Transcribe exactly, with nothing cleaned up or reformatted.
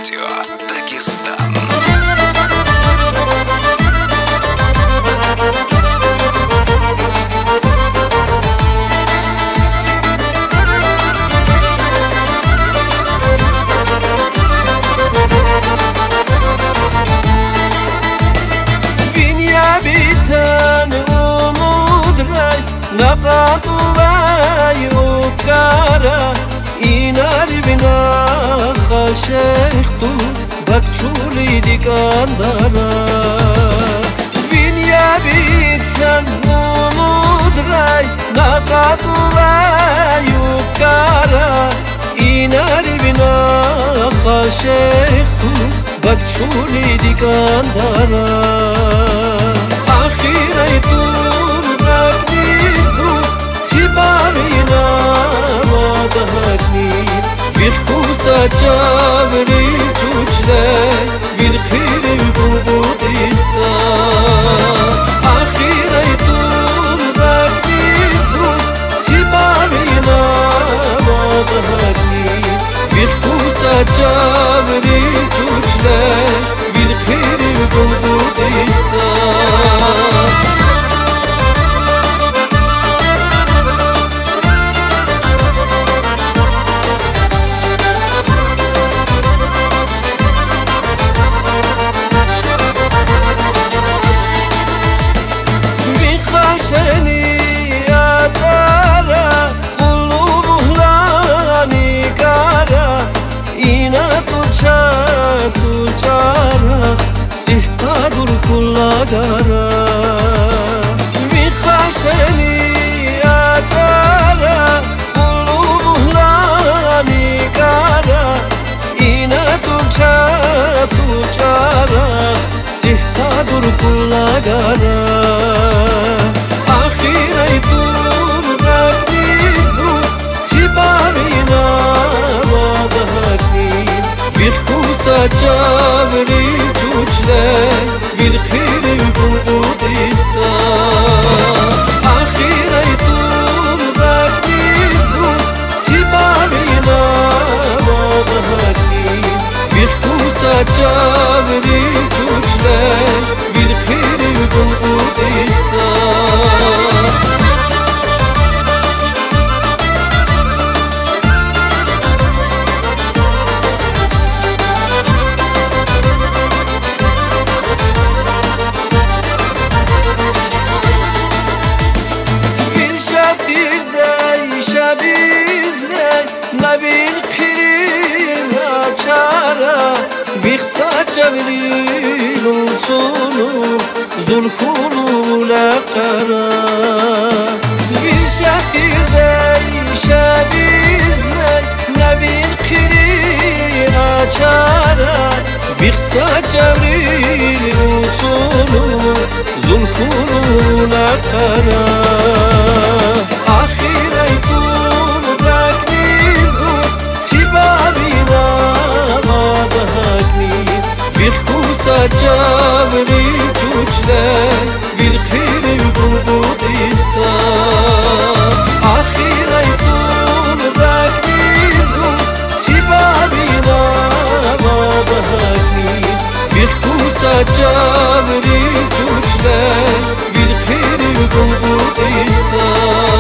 Радио Дагестан. نقاط ويوكارا إنار بنا خشيختو بكشولي دي كاندارا Dünya biten umudray نقاط ويوكارا إنار بنا خشيختو بكشولي دي كاندارا آخريتو Сибарина мадахни вихуса чаври чучле вирхири бубудиса ахирай турдакни дус Сибарина мадахни вихуса чаври чучле вирхири бубудиса Gara Vikhasheni atara Khulu buhlani gara Ina tucha tuchara Sihtadur kulla gara Akhiray turdakni dus Sibarina madakni Vikhusa chavri chuchle Vilkhiri bubudisa Akhiray turdakni dus Sibarina madakni Vilkhusa chavri chuchle Vilkhiri bubudisa Nabin kirim açara Viksa çevril unsunu Zulkunu lakara Bir şekilde işebizle Nabin kirim açara Viksa çevril unsunu Zulkunu lakara Akhiray Sibarina madakni Vikhusa chavri chuchle Vilkhiri bubudisa Akhiray turdakni dus Sibarina madakni Vikhusa chavri chuchle Vilkhiri bubudisa